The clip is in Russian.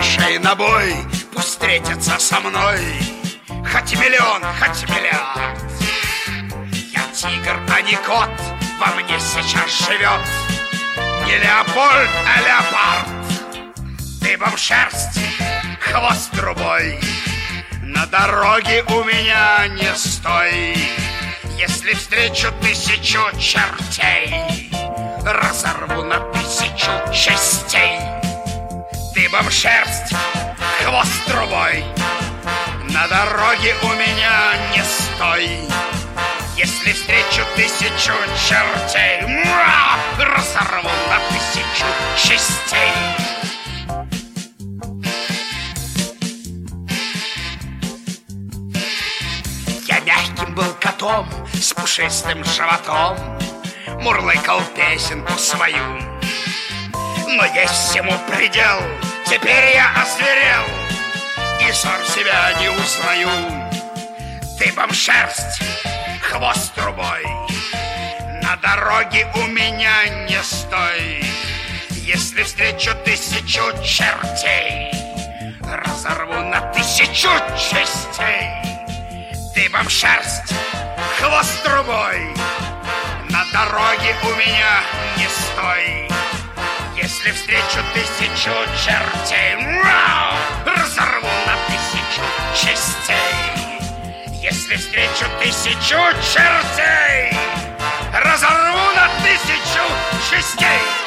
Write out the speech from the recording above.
пошей на бой, пусть встретятся со мной хоть миллион, хоть миллиард. Я тигр, а не кот, во мне сейчас живет не Леопольд, а леопард. Дыбом шерсть, хвост трубой, на дороге у меня не стой. Если встречу 1000 чертей, разорву на 1000 частей. Дыбом шерсть, хвост трубой, на дороге у меня не стой. Если встречу 1000 чертей, разорву на 1000 частей. Я мягким был котом с пушистым животом, мурлыкал песенку свою. Но есть всему предел, теперь я озверел и сам себя не узнаю. Дыбом шерсть, хвост трубой, на дороге у меня не стой. Если встречу 1000 чертей, разорву на 1000 частей. Дыбом шерсть, хвост трубой, на дороге у меня не стой. Если встречу 1000 чертей, разорву на 1000 частей. Если встречу 1000 чертей, разорву на 1000 частей.